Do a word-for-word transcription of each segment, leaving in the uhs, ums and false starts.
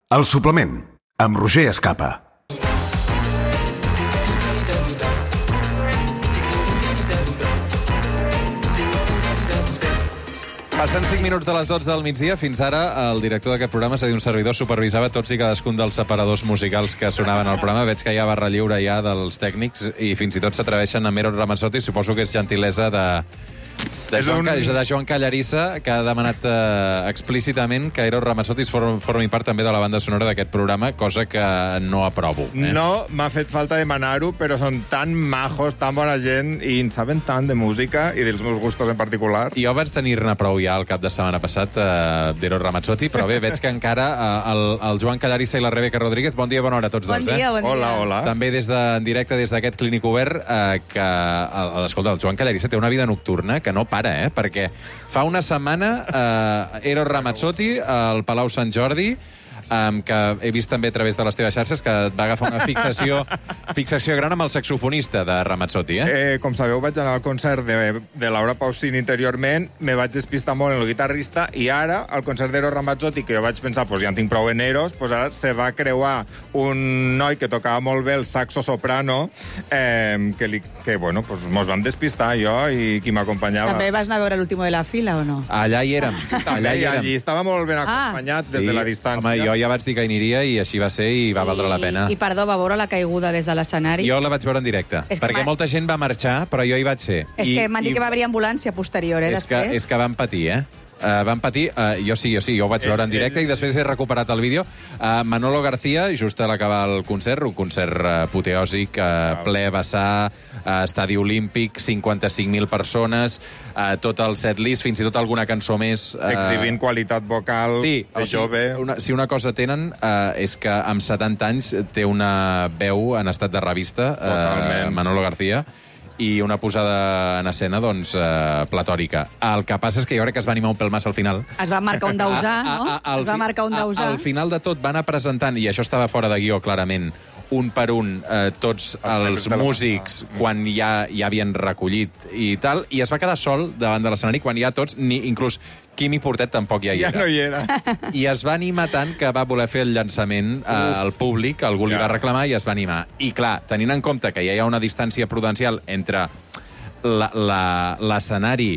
El suplement, amb Roger Escapa. Passen cinc minuts de les dotze del migdia. Fins ara, el director d'aquest programa, és a dir, un servidor, supervisava tots i cadascun dels separadors musicals que sonaven al programa. Veig que hi ha barra lliure ja dels tècnics i fins i tot s'atreveixen a Eros Ramazzotti. Suposo que és gentilesa de... De Joan, un... de Joan Callarissa, que ha demanat eh, explícitament que Eros Ramazzotti formi, formi part també de la banda sonora d'aquest programa, cosa que no aprovo. Eh? No m'ha fet falta demanar-ho, però són tan majos, tan bona gent, i en saben tant de música i dels meus gustos en particular. Jo vaig tenir-ne prou ja el cap de setmana passat eh, d'Eros Ramazzotti, però bé, veig que encara eh, el, el Joan Callarissa i la Rebeca Rodríguez, bon dia, bona hora a tots bon dos. Dia, eh? bon dia. Hola, hola. També des de, en directe des d'aquest clínic obert, eh, que, el, escolta, el Joan Callarissa té una vida nocturna que no para, eh? Perquè fa una setmana eh, Eros Ramazzotti al Palau Sant Jordi, um, que he vist també a través de les teves xarxes que et va agafar una fixació fixació gran amb el saxofonista de Ramazzotti, eh? eh com sabeu, vaig anar al concert de, de Laura Pausini interiorment, me vaig despistar molt en el guitarrista, i ara, al concert d'Eros Ramazzotti, que jo vaig pensar, pues ja en tinc prou en Eros, pues ara se va creuar un noi que tocava molt bé el saxo soprano, eh, que, li, que bueno, pues mos vam despistar jo i qui m'acompanyava. També vas anar a veure l'último de la fila, o no? Allà hi érem. També, Allà hi érem. allí estava molt ben acompanyat ah. des sí, de la distància. Home, jo ja vaig dir que hi aniria i així va ser i va I, valdre la pena. I, perdó, va veure la caiguda des de l'escenari? Jo la vaig veure en directe, és perquè molta gent va marxar, però jo hi vaig ser. És I, que m'han dit i... que va haver ambulància posterior, eh, és després. Que, és que van patir, eh? Uh, van patir, uh, jo sí, jo sí, jo ho vaig veure en directe i després he recuperat el vídeo. Uh, Manolo García, just a l'acabar el concert, un concert uh, apoteòsic, uh, ple vessar, uh, estadi olímpic, cinquanta-cinc mil persones, uh, tot el setlist, fins i tot alguna cançó més. Uh... Exhibint qualitat vocal sí, de o sigui, jove. Una, si una cosa tenen uh, és que amb setanta anys té una veu en estat de revista, uh, Manolo García, i una posada en escena, doncs, eh, platòrica. El que passa és que jo crec que es va animar un pèl massa al final. Es va marcar un dausà, no? A, a, a, es va marcar un dausà. Al final de tot van anar presentant, i això estava fora de guió, clarament, un per un, eh, tots els músics, quan ja, ja havien recollit i tal, i es va quedar sol davant de l'escenari, quan ja tots, ni inclús Quimi Portet tampoc ja hi era. Ja no hi era. I es va animar tant que va voler fer el llançament eh, al públic, algú li ja. va reclamar i es va animar. I clar, tenint en compte que ja hi ha una distància prudencial entre l'escenari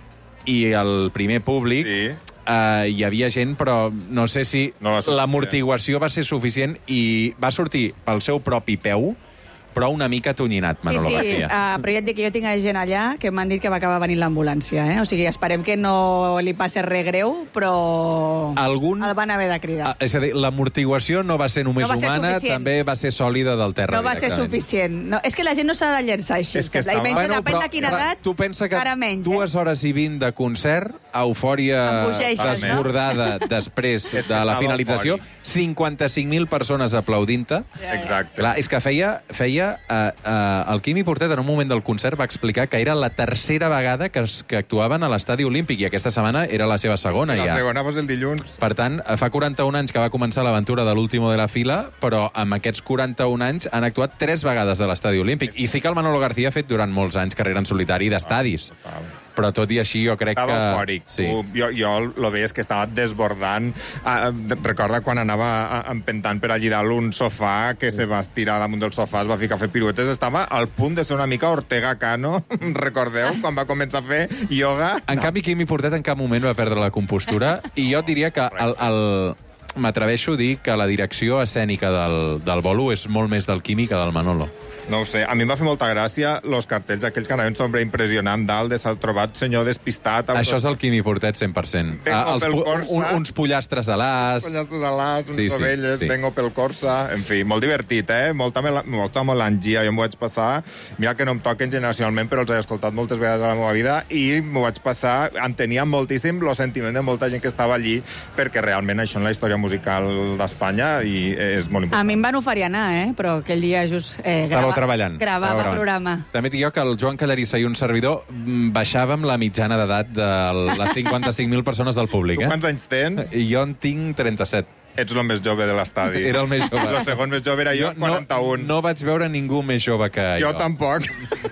i el primer públic, sí. Uh, hi havia gent, però no sé si no l'amortiguació va ser suficient i va sortir pel seu propi peu, però una mica tonyinat, Manolo sí, sí, García. Uh, però ja et dic que jo tinc gent allà que m'han dit que va acabar venint l'ambulància, eh? O sigui, esperem que no li passi res greu, però Algun... el van haver de cridar. Uh, és a dir, l'amortiguació no va ser només no va ser humana, suficient. també va ser sòlida del terra. No va ser suficient. No, és que la gent no s'ha de llençar així. És que estava... estava... bueno, depèn de quina edat, tu pensa que menys, dues hores i vint de concert, eufòria desbordada no? després és de la finalització, cinquanta-cinc mil persones aplaudint-te. Ja, ja. Exacte. Clar, és que feia... feia uh, uh, el Quimi Portet, en un moment del concert, va explicar que era la tercera vegada que, es, que actuaven a l'estadi olímpic, i aquesta setmana era la seva segona. La ja. segona va ser el dilluns. Per tant, fa quaranta-un anys que va començar l'aventura de l'último de la fila, però amb aquests quaranta-un anys han actuat tres vegades a l'estadi olímpic. I sí que el Manolo García ha fet durant molts anys carrera en solitari d'estadis. Però tot i així jo crec estava que... Estava eufòric. Sí. Jo, jo lo veies que estava desbordant. Ah, recorda quan anava empentant per allí dalt un sofà, que se va estirar damunt del sofà, es va ficar a fer piruetes. Estava al punt de ser una mica Ortega Cano, recordeu, quan va començar a fer ioga? En no. canvi, Quimi Portet en cap moment va perdre la compostura, i jo diria que el... el m'atreveixo a dir que la direcció escènica del, del bolo és molt més del Quimi que del Manolo. No ho sé, a mi em va fer molta gràcia els cartells aquells que anaven sobre impressionant dalt de s'ha trobat senyor despistat. Això és el Quimi Portet cent per cent. Vengo els, pel Corsa. Un, uns pollastres a l'as. Pollastres a l'as, uns sí, ovelles, sí, sí. Vengo pel Corsa. En fi, molt divertit, eh? Molta, molta melangia, jo m'ho vaig passar. Mira que no em toquen generacionalment, però els he escoltat moltes vegades a la meva vida i m'ho vaig passar, entenia moltíssim el sentiment de molta gent que estava allí, perquè realment això en la història musical d'Espanya i és molt important. A mi em van oferir anar, eh? Però aquell dia just... Eh, Estàveu treballant. Gravava Estàveu programa. També et dic jo que el Joan Callarissa i un servidor baixàvem la mitjana d'edat de les cinquanta-cinc mil persones del públic. Tu eh? quants anys tens? I jo en tinc trenta-set. Ets el més jove de l'estadi. Era el més jove. El segon més jove era jo, jo quaranta-un. No, no vaig veure ningú més jove que jo. Jo tampoc.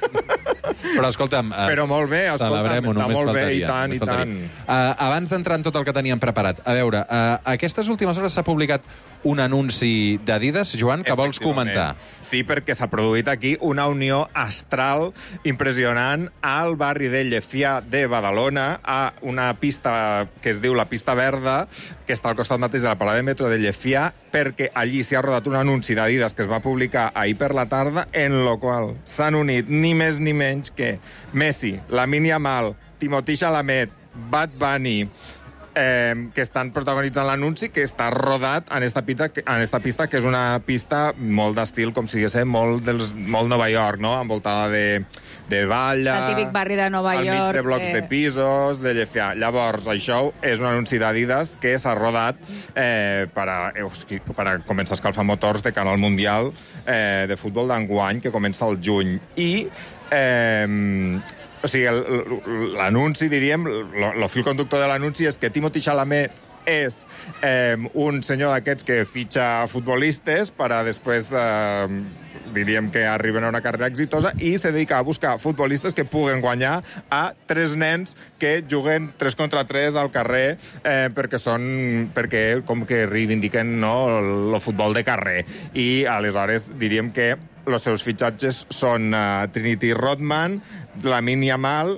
Però escolta'm... Però molt bé, escolta'm, està molt bé, i tant, i tant. Uh, abans d'entrar en tot el que teníem preparat, a veure, uh, aquestes últimes hores s'ha publicat un anunci d'Adidas, Joan, que vols comentar. Sí, perquè s'ha produït aquí una unió astral impressionant al barri de Llefià de Badalona, a una pista que es diu la Pista Verda, que està al costat mateix de la parada de metro de Llefià, perquè allí s'hi ha rodat un anunci d'Adidas que es va publicar ahir per la tarda, en lo qual s'han unit ni més ni menys que Messi, Lamine Yamal, Timothée Chalamet, Bad Bunny, eh, que estan protagonitzant l'anunci, que està rodat en esta, pista, en esta pista, que és una pista molt d'estil, com si diguéssim, molt, dels, molt Nova York, no? Envoltada de, de valla... El típic barri de Nova York. Al mig de blocs eh... de pisos, de Llefià. Llavors, això és un anunci d'Adidas que s'ha rodat eh, per, a, eh, per a començar a escalfar motors de cara al Mundial eh, de futbol d'enguany, que comença el juny. I... Eh, O sigui, l'anunci, diríem, el fil conductor de l'anunci és que Timothée Chalamet és eh, un senyor d'aquests que fitxa futbolistes per a després, eh, diríem que arriben a una carrera exitosa, i se dedica a buscar futbolistes que puguen guanyar a tres nens que juguen tres contra tres al carrer eh, perquè són, perquè com que reivindiquen, no, el futbol de carrer. I aleshores diríem que els seus fitxatges són uh, Trinity Rodman, Lamine Yamal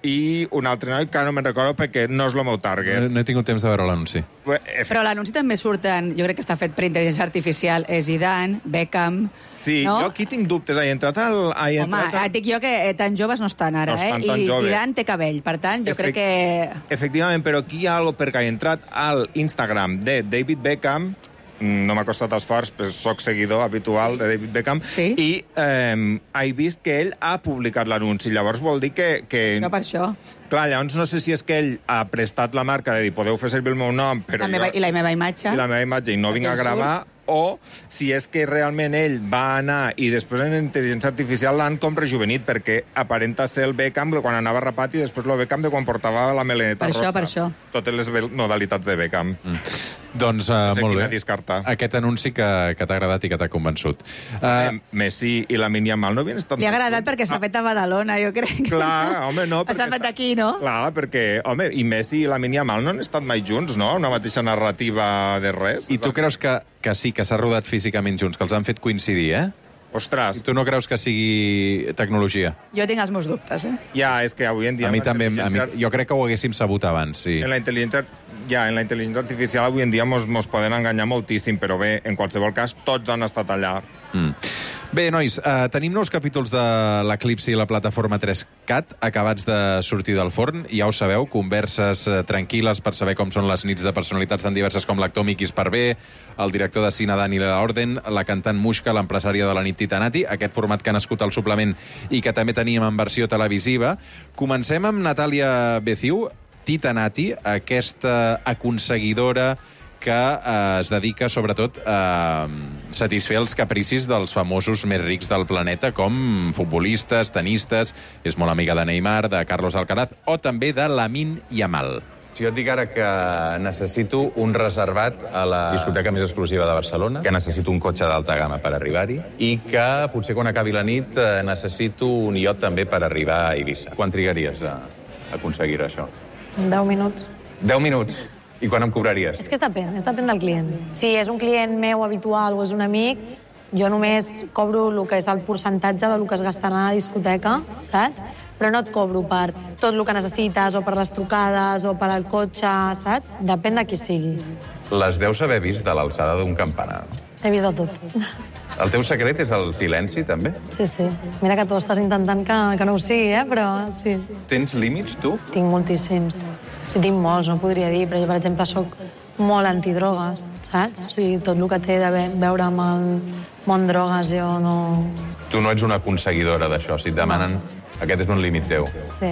i un altre noi que no me'n recordo perquè no és el meu target. No, no he tingut temps de veure l'anunci. Però l'anunci també surten, jo crec que està fet per intel·ligència artificial, és Zidane, Beckham... Sí, no? jo aquí tinc dubtes. He entrat al... He Home, entrat al... et dic jo que tan joves no estan ara, no estan eh? I joves. Zidane té cabell, per tant, jo Efect... crec que... Efectivament, però aquí hi ha alguna cosa, perquè he entrat al Instagram de David Beckham, no m'ha costat esforç, però soc seguidor habitual de David Beckham, sí? I eh, he vist que ell ha publicat l'anunci. Llavors vol dir que... que... No per això. Clar, llavors no sé si és que ell ha prestat la marca de dir podeu fer servir el meu nom, però la meva, jo... I la meva imatge. I la meva imatge, i no vinc a gravar, o si és que realment ell va anar i després en intel·ligència artificial l'han com rejuvenit, perquè aparenta ser el Beckham de quan anava rapat i després el Beckham de quan portava la meleneta per rosa. Per això, per això. Totes les modalitats de Beckham. Mm. Doncs uh, no sé molt bé. Descartar. Aquest anunci que, que t'ha agradat i que t'ha convençut. Uh, Messi i Lamine Yamal no havien estat... Li ha agradat perquè s'ha ah. fet a Badalona, jo crec. Clar, home, no. S'ha fet aquí, no? Clar, perquè, home, i Messi i Lamine Yamal no han estat mai junts, no? Una mateixa narrativa de res. I tu creus que, que sí, que s'ha rodat físicament junts, que els han fet coincidir, eh? Ostres. I tu no creus que sigui tecnologia? Jo tinc els meus dubtes, eh? Ja, és que avui en dia... A mi també, a mi, jo crec que ho haguéssim sabut abans, sí. En la intel·ligència, ja, en la intel·ligència artificial avui en dia mos, mos poden enganyar moltíssim, però bé, en qualsevol cas, tots han estat allà. Mm. Bé, nois, eh, tenim nous capítols de l'Eclipsi i la plataforma tres cat acabats de sortir del forn. Ja ho sabeu, converses eh, tranquil·les per saber com són les nits de personalitats tan diverses com l'actor Miquis Parvé, el director de cine Dani de la Orden, la cantant Muixca, l'empresària de la nit Titanati, aquest format que ha nascut al suplement i que també teníem en versió televisiva. Comencem amb Natàlia Beciu, Titanati, aquesta aconseguidora que eh, es dedica, sobretot, a satisfer els capricis dels famosos més rics del planeta, com futbolistes, tenistes, és molt amiga de Neymar, de Carlos Alcaraz, o també de Lamine Yamal. Si jo et dic ara que necessito un reservat a la discoteca més exclusiva de Barcelona, que necessito un cotxe d'alta gamma per arribar-hi, i que potser quan acabi la nit eh, necessito un iot també per arribar a Eivissa. Quan trigaries a aconseguir això? deu minuts. deu minuts? I quan em cobraries? És que és depèn, és depèn del client. Si és un client meu habitual o és un amic, jo només cobro el que és el percentatge del que es gastarà a la discoteca, saps? Però no et cobro per tot el que necessites, o per les trucades, o per al cotxe, saps? Depèn de qui sigui. Les deus haver vist de l'alçada d'un campanar. He vist de tot. El teu secret és el silenci, també? Sí, sí. Mira que tu estàs intentant que, que no ho sigui, eh? Però sí. Tens límits, tu? Tinc moltíssims. Sí, tinc molts, no podria dir, però jo, per exemple, sóc molt antidrogues, saps? O sigui, tot el que té de veure amb el món drogues, jo no... Tu no ets una aconseguidora d'això, si et demanen... No. Aquest és un límit teu. Sí.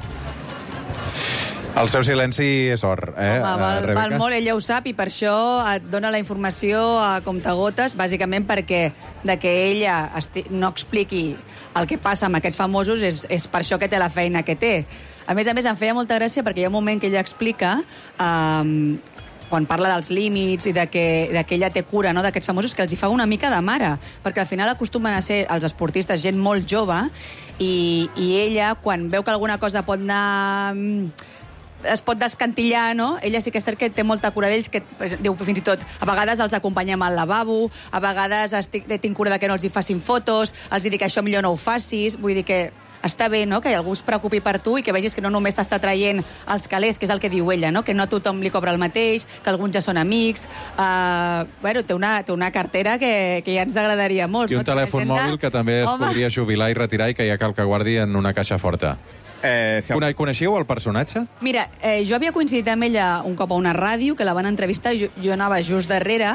El seu silenci és or, eh, Home, val, Rebeca? val molt, ella ho sap, i per això et dona la informació a comptagotes, bàsicament perquè de que ella esti... no expliqui el que passa amb aquests famosos és, és per això que té la feina que té. A més a més, em feia molta gràcia perquè hi ha un moment que ella explica, um, quan parla dels límits i de que, de que ella té cura, no?, d'aquests famosos, que els hi fa una mica de mare, perquè al final acostumen a ser els esportistes gent molt jove, i, i ella, quan veu que alguna cosa pot anar es pot descantillar, no? Ella sí que és cert que té molta cura d'ells, que diu fins i tot, a vegades els acompanyem al lavabo, a vegades estic, tinc cura de que no els hi facin fotos, els hi dic això millor no ho facis, vull dir que està bé, no?, que algú es preocupi per tu i que vegis que no només t'està traient els calés, que és el que diu ella, no?, que no a tothom li cobra el mateix, que alguns ja són amics. Uh, bueno, té una, té una cartera que, que ja ens agradaria molt. I un no? telèfon mòbil que també es Home. podria jubilar i retirar i que ja cal que guardi en una caixa forta. Eh, si... Coneixíeu el personatge? Mira, eh, jo havia coincidit amb ella un cop a una ràdio, que la van entrevistar, jo, jo anava just darrere,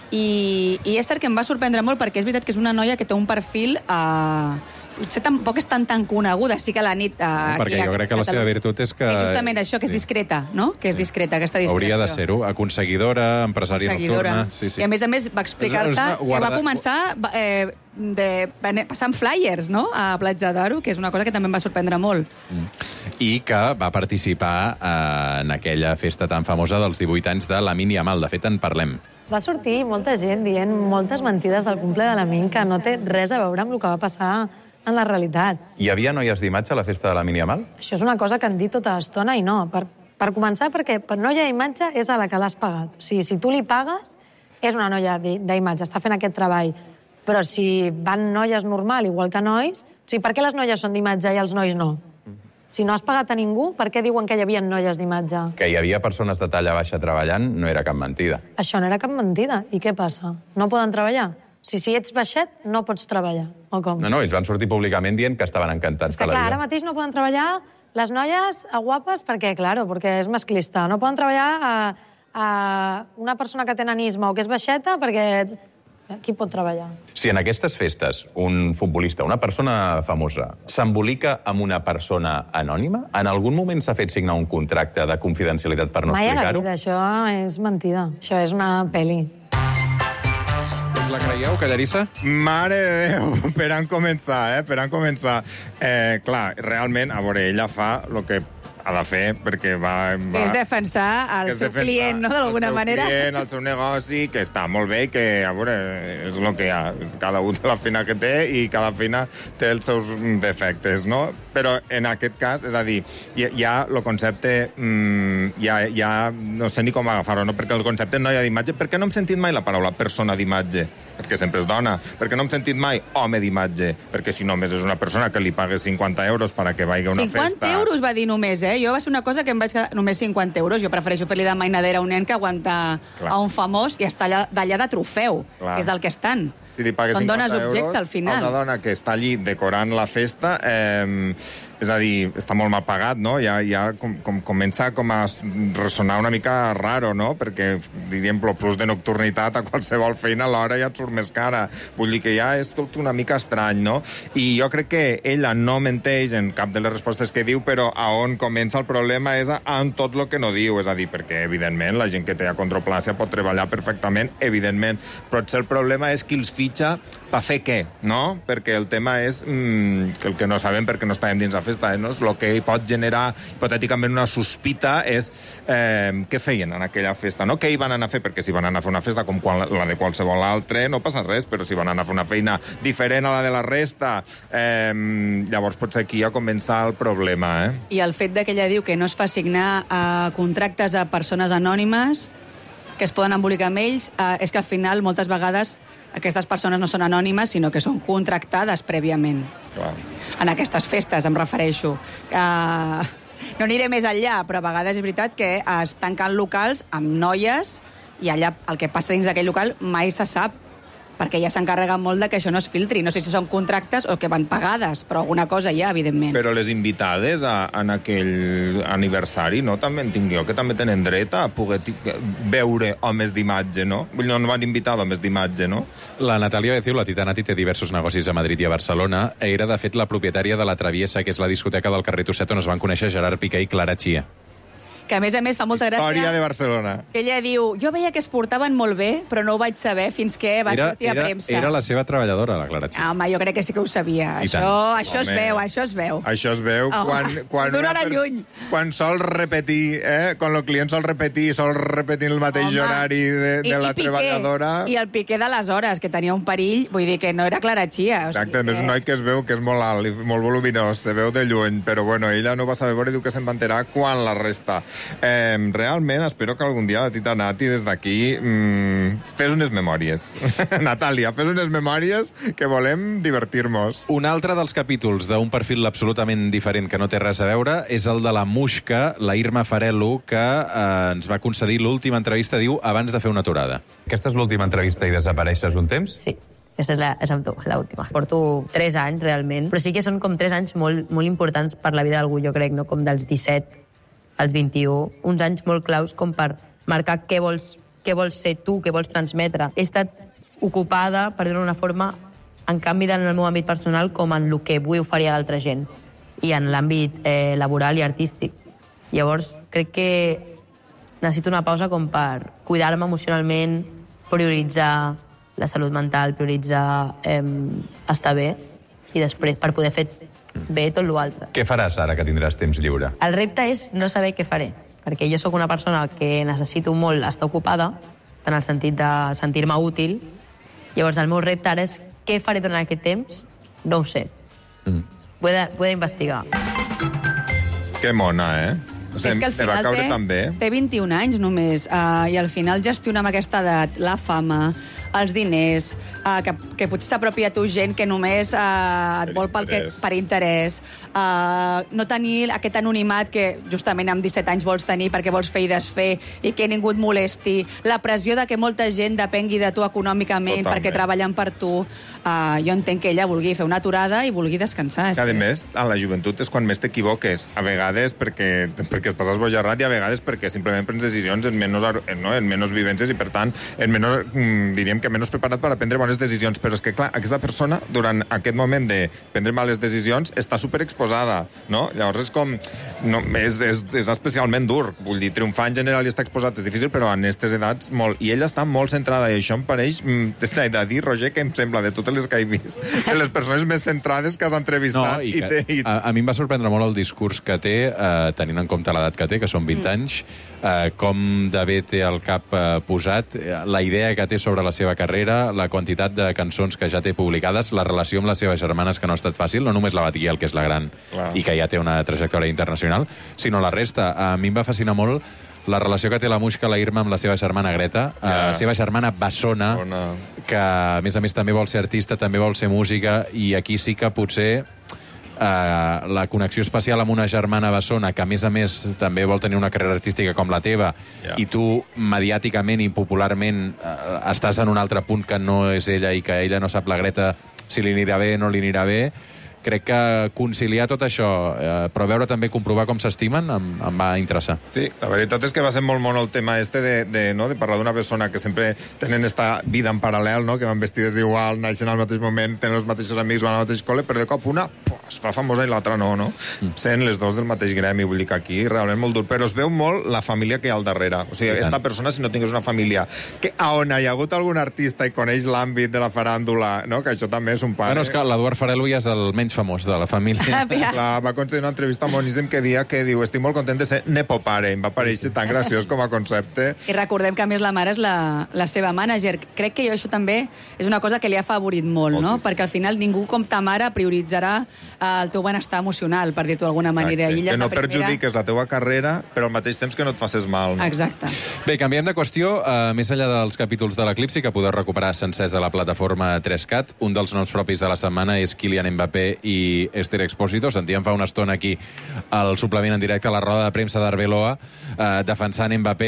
i, i és cert que em va sorprendre molt perquè és veritat que és una noia que té un perfil... Eh, potser tampoc és tan tan coneguda, sí que a la nit... Eh, perquè jo crec que la seva virtut és que... És justament això, que és discreta, no? Que és discreta, aquesta discreció. Hauria de ser-ho. Aconseguidora, empresària Aconseguidora. nocturna... Sí, sí. I a més a més va explicar-te guarda... que va començar eh, de, passant flyers, no?, a Platja d'Aro, que és una cosa que també em va sorprendre molt. Mm. I que va participar eh, en aquella festa tan famosa dels divuit anys de la Mini Amal. De fet, en parlem. Va sortir molta gent dient moltes mentides del cumple de la Min que no té res a veure amb el que va passar en la realitat. Hi havia noies d'imatge a la festa de la Mini Amal? Això és una cosa que han dit tota l'estona i no. Per, per començar, perquè per noia d'imatge és a la que l'has pagat. O sigui, si tu li pagues, és una noia d'imatge, està fent aquest treball. Però si van noies normal, igual que nois... O sigui, per què les noies són d'imatge i els nois no? Si no has pagat a ningú, per què diuen que hi havia noies d'imatge? Que hi havia persones de talla baixa treballant no era cap mentida. Això no era cap mentida. I què passa? No poden treballar? O sigui, si ets baixet, no pots treballar. O com? No, no, ells van sortir públicament dient que estaven encantats És que, de la clar, vida. ara mateix no poden treballar les noies a guapes perquè, claro, perquè és masclista. No poden treballar a, a una persona que té nanisme o que és baixeta perquè... Qui pot treballar? Si en aquestes festes un futbolista, una persona famosa, s'embolica amb una persona anònima, en algun moment s'ha fet signar un contracte de confidencialitat per no Mai a la explicar-ho? vida, això és mentida. Això és una pel·li. La creieu, Callarissa? Mare de Déu, per on començar, eh? Per on començar. Eh, clar, realment, a veure, ella fa el que ha de fer, perquè va... va... És defensar el és seu defensar client, no?, d'alguna manera. El seu client, el seu negoci, que està molt bé, que, a veure, és el que hi ha. Cada un té la feina que té i cada feina té els seus defectes, no? Però en aquest cas, és a dir, hi, hi ha el concepte... Mmm, ja, ja no sé ni com agafar-ho, no? Perquè el concepte noia d'imatge... Per què no hem sentit mai la paraula persona d'imatge? Perquè sempre és dona. Perquè no hem sentit mai home d'imatge? Perquè si només és una persona que li pagues cinquanta euros per a que vagi a una cinquanta festa... euros va dir només, eh? Jo va ser una cosa que em vaig quedar... Només cinquanta euros. Jo prefereixo fer-li de mainadera a un nen que aguanta Clar. a un famós i està allà, d'allà de trofeu, Clar. que és el que estan. Si li pagues Són dones cinquanta objecte, euros al final. a una dona que està allí decorant la festa, eh, és a dir, està molt mal pagat, no? Ja, ja com, com, comença com a ressonar una mica raro, no? Perquè, diríem, el plus de nocturnitat a qualsevol feina alhora ja et surt més cara. Vull dir que ja és tot una mica estrany, no? I jo crec que ella no menteix en cap de les respostes que diu, però a on comença el problema és en tot el que no diu. És a dir, perquè, evidentment, la gent que té acondroplàsia pot treballar perfectament, evidentment, però potser el problema és qui els fitxa per fer què, no? Perquè el tema és mmm, que el que no sabem perquè no estàvem dins la festa, eh, no? El que pot generar hipotèticament una sospita és eh, què feien en aquella festa, no? Què hi van anar a fer? Perquè si van anar a fer una festa com qual, la de qualsevol altre, no passa res, però si van anar a fer una feina diferent a la de la resta, eh, llavors potser aquí ja comença el problema, eh? I el fet de que ella diu que no es fa signar eh, contractes a persones anònimes que es poden embolicar amb ells, eh, és que al final moltes vegades aquestes persones no són anònimes, sinó que són contractades prèviament. Clar. En aquestes festes, em refereixo. Uh, no aniré més enllà, però a vegades és veritat que es tanquen locals amb noies i allà el que passa dins d'aquell local mai se sap, perquè ja s'encarreguen molt de que això no es filtri. No sé si són contractes o que van pagades, però alguna cosa hi ha, evidentment. Però les invitades a, en aquell aniversari, no? També entenc jo que també tenen dret a poder veure homes d'imatge, no? Vull dir, no van invitar homes d'imatge, no? La Natàlia Beciu, la Titanati, té diversos negocis a Madrid i a Barcelona. Era, de fet, la propietària de la Traviesa, que és la discoteca del carrer Tosset, on es van conèixer Gerard Piqué i Clara Chia. Que, a més a més, fa molta gràcia... Història de Barcelona. Que ella diu, jo veia que es portaven molt bé, però no ho vaig saber fins que va Era, sortir a era, premsa. era la seva treballadora, la Clara Chia. Ah, home, jo crec que sí que ho sabia. I Això, tant. això es Home. veu, això es veu. Això es veu Home, quan... quan d'una una hora pers- lluny. Quan sol repetir, eh? Quan el client sol repetir, sol repetir el mateix Home. horari de, de I, la i Piqué, treballadora... I el Piqué d'aleshores, que tenia un perill, vull dir que no era Clara Chia. O Exacte, a sigui més que... un noi que es veu que és molt alt i molt voluminós, se veu de lluny, però bueno, ella no va saber veure i diu que se'n va enterar quan la resta. Eh, realment, espero que algun dia la Tita Nati, des d'aquí, mm, fes unes memòries. Natàlia, fes unes memòries que volem divertir-nos. Un altre dels capítols d'un perfil absolutament diferent que no té res a veure és el de la Muixca, la Irma Farelo, que eh, ens va concedir l'última entrevista, diu, abans de fer una aturada. Aquesta és l'última entrevista i desapareixes un temps? Sí. Aquesta és, la, és amb tu, l'última. Porto tres anys, realment, però sí que són com tres anys molt, molt importants per la vida d'algú, jo crec, no? Com dels disset als vint-i-u. Uns anys molt claus com per marcar què vols, què vols ser tu, què vols transmetre. He estat ocupada, per dir-ho d'una forma, en canvi en el meu àmbit personal com en el que vull oferir a l'altra gent i en l'àmbit eh, laboral i artístic. Llavors, crec que necessito una pausa com per cuidar-me emocionalment, prioritzar la salut mental, prioritzar eh, estar bé i després per poder fer bé tot l'altre. Què faràs ara que tindràs temps lliure? El repte és no saber què faré, perquè jo sóc una persona que necessito molt estar ocupada, en el sentit de sentir-me útil. Llavors el meu repte ara és què faré durant aquest temps? No ho sé. Mm. Ho he d'investigar. Que mona, eh? O sigui, és que al final va caure té, tan bé. té vint-i-un anys només, uh, i al final gestionar amb aquesta edat la fama, els diners, uh, que, que potser s'apropia a tu gent que només uh, et Per vol pel que, interès. per interès, uh, no tenir aquest anonimat que justament amb disset anys vols tenir perquè vols fer i desfer i que ningú et molesti, la pressió de que molta gent depengui de tu econòmicament Totalment. perquè treballen per tu. Uh, jo entenc que ella vulgui fer una aturada i vulgui descansar. És A que... més, a la joventut és quan més t'equivoques. A vegades perquè, perquè estàs esbojarrat i a vegades perquè simplement prens decisions en menys, no? en menys vivències i, per tant, en menys, diríem que menys preparat per a prendre bones decisions. Però és que, clar, aquesta persona, durant aquest moment de prendre males decisions, està superexposada, no? Llavors és com... No, és, és, és especialment dur. Vull dir, triomfar en general i estar exposat és difícil, però en aquestes edats molt. I ella està molt centrada, i això em pareix, t'he de dir, Roger, que em sembla, de totes les que he vist, de les persones més centrades que has entrevistat. No, i i que, té, i... a, a mi em va sorprendre molt el discurs que té, eh, tenint en compte l'edat que té, que són vint mm. anys, eh, com de bé té el cap eh, posat, eh, la idea que té sobre la seva carrera, la quantitat de cançons que ja té publicades, la relació amb les seves germanes, que no ha estat fàcil, no només la Batguiel, que és la gran, Clar. i que ja té una trajectòria internacional, sinó la resta. A mi em va fascinar molt la relació que té la Muixca, la Irma, amb la seva germana Greta, yeah. la seva germana Bessona, Bona. que a més a més també vol ser artista, també vol ser música, i aquí sí que potser Uh, la connexió especial amb una germana bessona que, a més a més, també vol tenir una carrera artística com la teva, yeah. i tu, mediàticament i popularment, uh, estàs en un altre punt que no és ella i que ella no sap, la Greta, si li anirà bé o no li anirà bé. Crec que conciliar tot això, eh, però veure també, comprovar com s'estimen, em, em va interessar. Sí, la veritat és que va ser molt mono el tema este de, de, no, de parlar d'una persona que sempre tenen esta vida en paral·lel, no? Que van vestides igual, naixen al mateix moment, tenen els mateixos amics, van al mateix col·le, però de cop una pues, es fa famosa i l'altra no, no? Mm. Sent les dos del mateix gremi, vull dir que aquí realment molt dur, però es veu molt la família que hi ha al darrere. O sigui, esta persona, si no tingués una família que a on hi ha hagut algun artista i coneix l'àmbit de la faràndula, no? Que això també és un pare. Bueno, és que l'Eduard Farelo ja és el menys famós de la família. Clar, va concedir una entrevista moníssim que dia que diu, estic molt content de ser nepopare. Em va parèixer tan graciós com a concepte. I recordem que, a més, la mare és la, la seva mànager. Crec que això també és una cosa que li ha favorit molt, Moltíssim. no? Perquè al final ningú com ta mare prioritzarà el teu benestar emocional, per dir-ho d'alguna manera. I que no primera... perjudiques la teva carrera, però al mateix temps que no et facis mal. No? Exacte. Bé, canviem de qüestió. Uh, més enllà dels capítols de l'Eclipsi, que podeu recuperar sencers a la plataforma tres cat, un dels noms propis de la setmana és Kylian Mbappé i Esther Expósito. Sentíem fa una estona aquí el suplement en directe a la roda de premsa d'Arbeloa, eh, defensant Mbappé,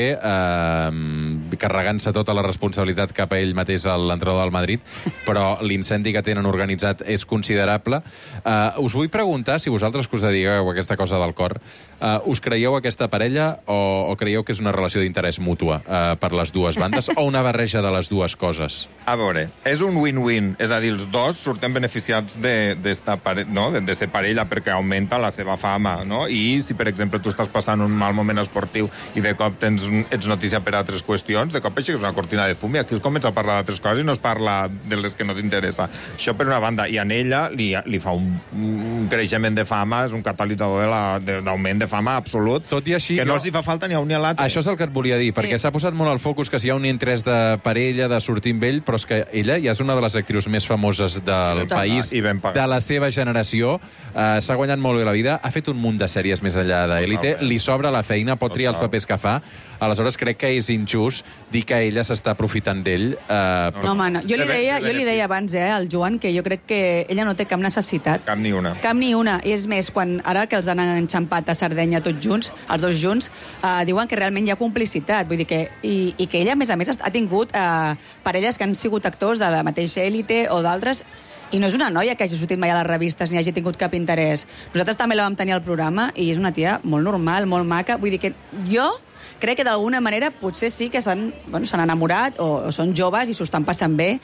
eh, carregant-se tota la responsabilitat cap a ell mateix, a l'entrenador del Madrid, però l'incendi que tenen organitzat és considerable. Eh, us vull preguntar, si vosaltres que us dediqueu a aquesta cosa del cor, eh, us creieu aquesta parella o, o creieu que és una relació d'interès mútua eh, per les dues bandes, o una barreja de les dues coses? A veure, és un win-win, és a dir, els dos surten beneficiats d'esta pare... no? de, de ser parella, perquè augmenta la seva fama, no? I si, per exemple, tu estàs passant un mal moment esportiu i de cop tens, ets notícia per altres qüestions, de cop aixeques una cortina de fum i aquí es comença a parlar d'altres coses i no es parla de les que no t'interessa. Això per una banda. I a ella li, li fa un, un creixement de fama, és un catalitzador d'augment de, de fama absolut, tot i així, que no jo... els hi fa falta ni a un ni a l'altre. Això és el que et volia dir, sí. perquè s'ha posat molt al focus que si hi ha un interès de parella, de sortir amb ell, però és que ella ja és una de les actrius més famoses del Total. país, de la seva generació, eh, s'ha guanyat molt bé la vida, ha fet un munt de sèries més enllà d'Elite, li sobra la feina, pot triar els papers que fa, aleshores crec que és injust dir que ella s'està aprofitant d'ell. Eh, No, home, no. Jo li deia, jo li deia abans, eh, al Joan, que jo crec que ella no té cap necessitat. Cap ni una. Cap ni una. I és més, quan ara que els han enxampat a Sardenya tots junts, els dos junts, eh, diuen que realment hi ha complicitat. Vull dir que, i, i que ella, a més a més, ha tingut eh, parelles que han sigut actors de la mateixa Élite o d'altres, i no és una noia que hagi sortit mai a les revistes ni hagi tingut cap interès. Nosaltres també la vam tenir al programa i és una tia molt normal, molt maca. Vull dir que jo crec que d'alguna manera potser sí que s'han bueno, s'han enamorat o, o són joves i s'ho estan passant bé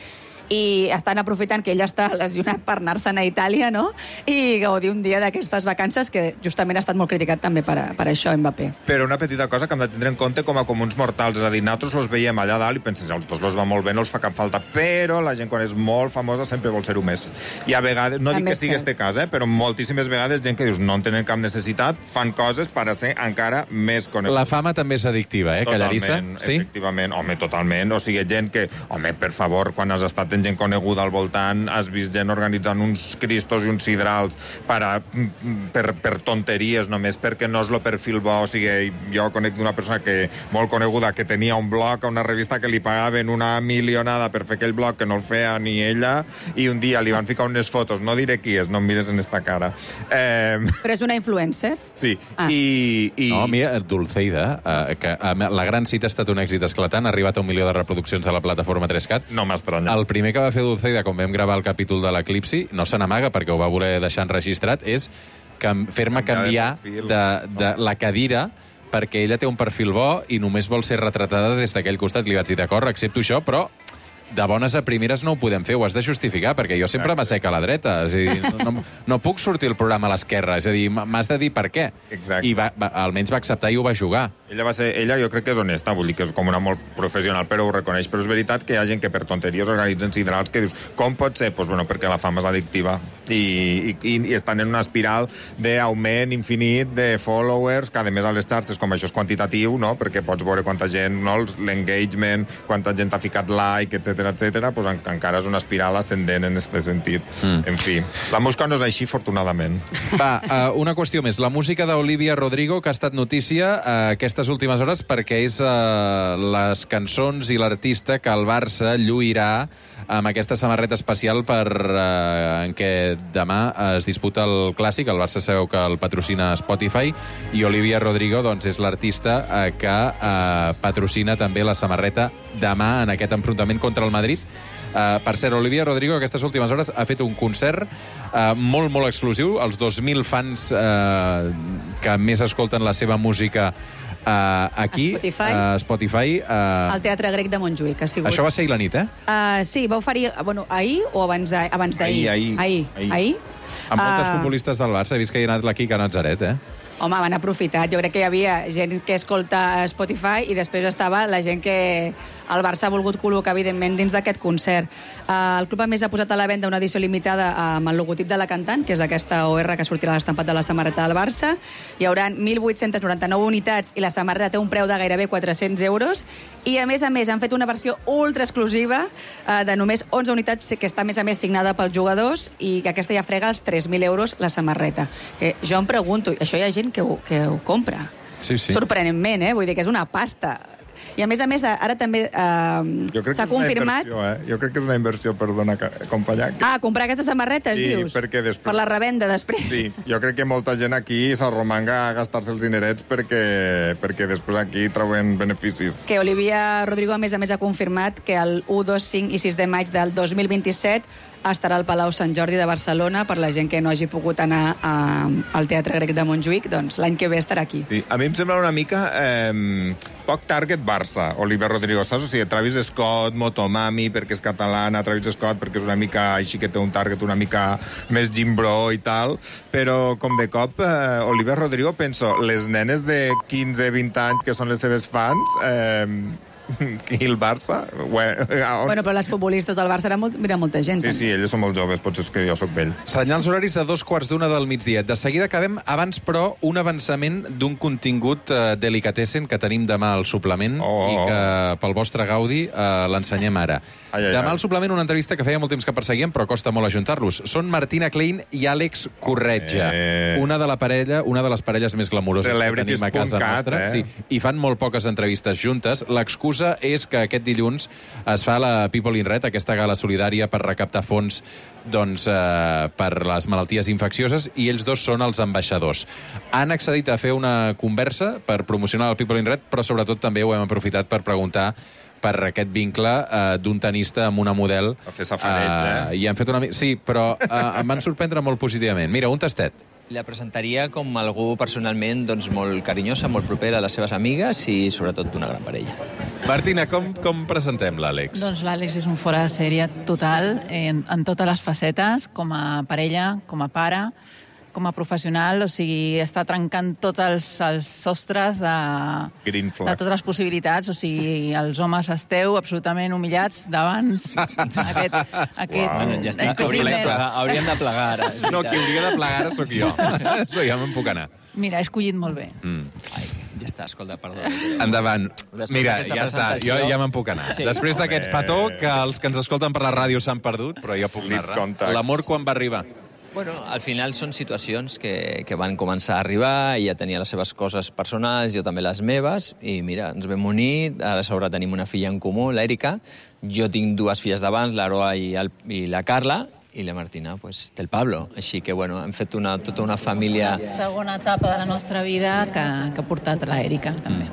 i estan aprofitant que ella està lesionat per anar-se'n a Itàlia, no? I gaudir un dia d'aquestes vacances que justament ha estat molt criticat també per, a, per això, Mbappé. Però una petita cosa que hem de tindre en compte com a comuns mortals, és a dir, nosaltres els veiem allà dalt i pensem, els dos los va molt bé, no els fa cap falta, però la gent quan és molt famosa sempre vol ser-ho més. I a vegades, no dic També que sigui cert. este cas, eh, però moltíssimes vegades gent que dius no en tenen cap necessitat, fan coses per a ser encara més coneguts. La fama també és addictiva, eh, Callarissa? Sí? Efectivament, home, totalment. O sigui, gent que, home, per favor, quan has estat en gent coneguda al voltant, has vist gent organitzant uns cristos i uns sidrals per, a, per, per tonteries només perquè no és el perfil bo. O sigui, jo conec d'una persona que molt coneguda que tenia un blog a una revista que li pagaven una milionada per fer aquell blog que no el feia ni ella, i un dia li van ficar unes fotos, no diré qui és, no em mires en esta cara. Eh, Però és una influencer? sí, Ah. i... i... No, mira, Dulceida, eh, que eh, la gran cita ha estat un èxit esclatant, ha arribat a un milió de reproduccions a la plataforma tres cat. No m'estranya. El primer que va fer Dulceida, quan vam gravar el capítol de l'Eclipsi, no se n'amaga perquè ho va voler deixar enregistrat, és cam- fer-me Canviar canviar de perfil. de, de la cadira perquè ella té un perfil bo i només vol ser retratada des d'aquell costat. Li vaig dir, d'acord, accepto això, però de bones a primeres no ho podem fer, ho has de justificar, perquè jo sempre m'assec a la dreta. És a dir, no, no, no puc sortir el programa a l'esquerra, és a dir, m'has de dir per què. Exacte. I va, va, almenys va acceptar i ho va jugar. Ella va ser, ella jo crec que és honesta, vull dir que és com una molt professional, però ho reconeix. Però és veritat que hi ha gent que per tonteries organitzen sidrals que dius, com pot ser? Pues bueno, perquè la fama és addictiva i, i, i estan en una espiral d'augment infinit de followers, que a més a les xarxes, com això és quantitatiu, no? Perquè pots veure quanta gent, no? l'engagement, quanta gent ha ficat like, etcètera, etcètera, pues en, encara és una espiral ascendent en aquest sentit. Mm. En fi, la música no és així, afortunadament. Va, uh, una qüestió més. La música d'Olivia Rodrigo, que ha estat notícia uh, aquestes últimes hores perquè és uh, les cançons i l'artista que el Barça lluirà amb aquesta samarreta especial per, uh, en què demà es disputa el Clàssic. El Barça sabeu que el patrocina Spotify i Olivia Rodrigo doncs, és l'artista uh, que uh, patrocina també la samarreta demà en aquest enfrontament contra el Madrid. Uh, per cert, Olivia Rodrigo aquestes últimes hores ha fet un concert uh, molt, molt exclusiu. Els dos mil fans uh, que més escolten la seva música uh, aquí, A Spotify. a Spotify uh, Al Teatre Grec de Montjuïc, ha sigut. això va ser ahir la nit, eh? Uh, sí, va oferir, bueno, ahir o abans d'ahir? Abans d'ahir. Ahir, ahir. Ahir. Ahir. ahir? Amb moltes Ah, futbolistes del Barça. He vist que hi ha anat la Quica Nazaret, eh? Home, van aprofitar. Jo crec que hi havia gent que escolta Spotify i després estava la gent que el Barça ha volgut col·locar, evidentment, dins d'aquest concert. Uh, el club, a més, ha posat a la venda una edició limitada amb el logotip de la cantant, que és aquesta O R que sortirà a l'estampat de la samarreta del Barça. Hi haurà mil vuit-cents noranta-nou unitats i la samarreta té un preu de gairebé quatre-cents euros. I, a més a més, han fet una versió ultra exclusiva uh, de només onze unitats, que està, a més a més, signada pels jugadors i que aquesta ja frega els tres mil euros la samarreta. Que jo em pregunto, això hi ha gent que ho, que ho compra. Sí, sí. Sorprenentment, eh? Vull dir que és una pasta. I a més a més, ara també Jo eh, crec s'ha que és una confirmat... inversió, eh? Jo crec que és una inversió, perdona, ca- companya. Que... Ah, comprar aquestes samarretes, Sí, dius? perquè després- Per la revenda, després. Sí, jo crec que molta gent aquí s'arromanga a gastar-se els dinerets perquè, perquè després aquí treuen beneficis. Que Olivia Rodrigo, a més a més, ha confirmat que el u, dos, cinc i sis de maig del dos mil vint-i-set estarà al Palau Sant Jordi de Barcelona. Per la gent que no hagi pogut anar a, al Teatre Grec de Montjuïc, doncs l'any que ve estarà aquí. Sí, a mi em sembla una mica eh, poc target Barça, Olivia Rodrigo, saps? O sigui, Travis Scott, Motomami, perquè és catalana, Travis Scott, perquè és una mica així que té un target una mica més gimbro i tal, però com de cop eh, Olivia Rodrigo, penso, les nenes de quinze vint anys que són les seves fans... Eh, I el Barça? Bueno, Bueno, però les futbolistes del Barça era molt, mira, molta gent. Sí, sí, ells són molt joves, potser és que jo sóc vell. Senyals horaris de dos quarts d'una del migdia. De seguida acabem, abans, però, un avançament d'un contingut eh, delicatessen que tenim demà al suplement Oh, oh, i oh. que, pel vostre gaudi, eh, l'ensenyem ara. Ai, ai, demà ai. al suplement una entrevista que feia molt temps que perseguíem, però costa molt ajuntar-los. Són Martina Klein i Àlex Corretja. Eh. Una de la parella, una de les parelles més glamuroses Celebrities que tenim a casa punt cat, nostra. eh? Sí, i fan molt poques entrevistes juntes. L'excusa és que aquest dilluns es fa la People in Red, aquesta gala solidària per recaptar fons doncs, eh, per les malalties infeccioses, i ells dos són els ambaixadors. Han accedit a fer una conversa per promocionar el People in Red, però sobretot també ho hem aprofitat per preguntar per aquest vincle eh, d'un tenista amb una model. A fer safareig, eh? I han fet una... mi- Sí, però eh, em van sorprendre molt positivament. Mira, un tastet. La presentaria com algú personalment doncs, molt carinyosa, molt propera a les seves amigues i sobretot d'una gran parella. Martina, com, com presentem l'Àlex? Doncs l'Àlex és un fora de sèrie total en, en totes les facetes, com a parella, com a pare, com a professional, o sigui, està trencant tots els, els sostres de, Green flag. de totes les possibilitats, o sigui, els homes esteu absolutament humillats davant aquest... aquest Uau. Ja està, és hauríem de possible. plegar, hauríem de plegar ara. és No, veritat. qui hauria de plegar ara sóc jo. Això ja me'n puc anar. Mira, he escollit molt bé. Mm. Ai, ja està, escolta, perdó. Endavant. Després Mira, d'aquesta ja està, jo presentació- ja me'n puc anar. Sí. Després d'aquest petó, que els que ens escolten per la ràdio s'han perdut, però jo puc Lip narrar. contacts. L'amor quan va arribar? Bueno, al final són situacions que, que van començar a arribar, ella tenia les seves coses personals, jo també les meves, i mira, ens vam unir, ara a sobre tenim una filla en comú, l'Èrica, jo tinc dues filles d'abans, l'Aroa i, el, i la Carla, i la Martina pues, té el Pablo. Així que, bueno, hem fet una, tota una família... La segona etapa de la nostra vida que, que ha portat l'Èrica, també.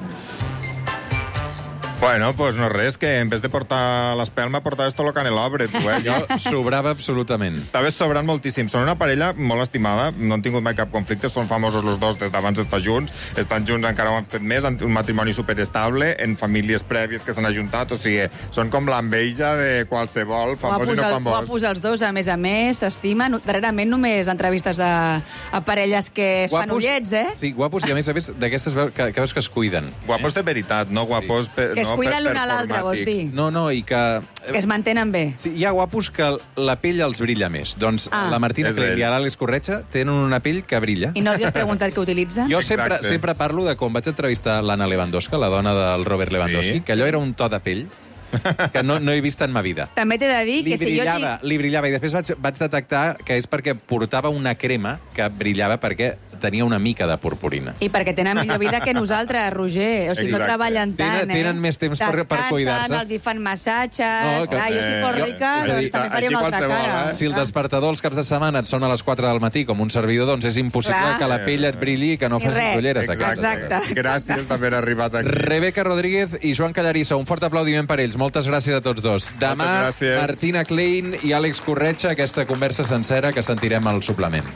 Bueno, pues no res, que en vez de portar l'espelma, portaves tot el canelobre, tu, eh? Jo sobrava absolutament. Estaves sobrant moltíssim. Són una parella molt estimada, no han tingut mai cap conflicte, són famosos els dos des d'abans d'estar junts, estan junts encara ho han fet més, han un matrimoni superestable, en famílies prèvies que s'han ajuntat, o sigui, són com l'enveja de qualsevol famós i no Guapos, famós. guapos els dos, a més a més, s'estimen. Darrerament només entrevistes a, a parelles que es fan ullets, eh? Sí, guapos, i a més a més d'aquestes veus que, que veus que es cuiden. Guapos de veritat, no guapos... Per, Que es no, cuiden per- l'un a l'altre, vols dir? No, no, i que... Que es mantenen bé. Sí, hi ha guapos que la pell els brilla més. Doncs Ah. la Martina És Klein ell. i l'Àlex Corretja tenen una pell que brilla. I no els has preguntat què utilitzen? Jo sempre, Exacte. sempre parlo de quan vaig entrevistar l'Anna Lewandowska, la dona del Robert Lewandowski, Sí. que allò era un to de pell que no, no he vist en ma vida. També t'he de dir Li que si jo brillava, tinc... li brillava, i després vaig, vaig detectar que és perquè portava una crema que brillava perquè tenia una mica de purpurina. I perquè tenen millor vida que nosaltres, Roger. O sigui, no Exacte. treballen tant, Tenen- eh? tenen més temps per- per Descansen, cuidar-se. els hi fan massatges... No, que- Clar, jo si fos Eh, rica, és a dir, doncs també faria així una altra qualsevol, cara. eh? Si el despertador els caps de setmana et sona a les quatre del matí com un servidor, doncs és impossible Clar. que la pell et brilli i que no I facis res. ulleres. a casa. Exacte. Gràcies d'haver arribat aquí. Rebeca Rodríguez i Joan Callarissa, un fort aplaudiment per ells. Moltes gràcies a tots dos. Demà, gràcies. Martina Klein i Àlex Corretja, aquesta conversa sencera que sentirem al suplement.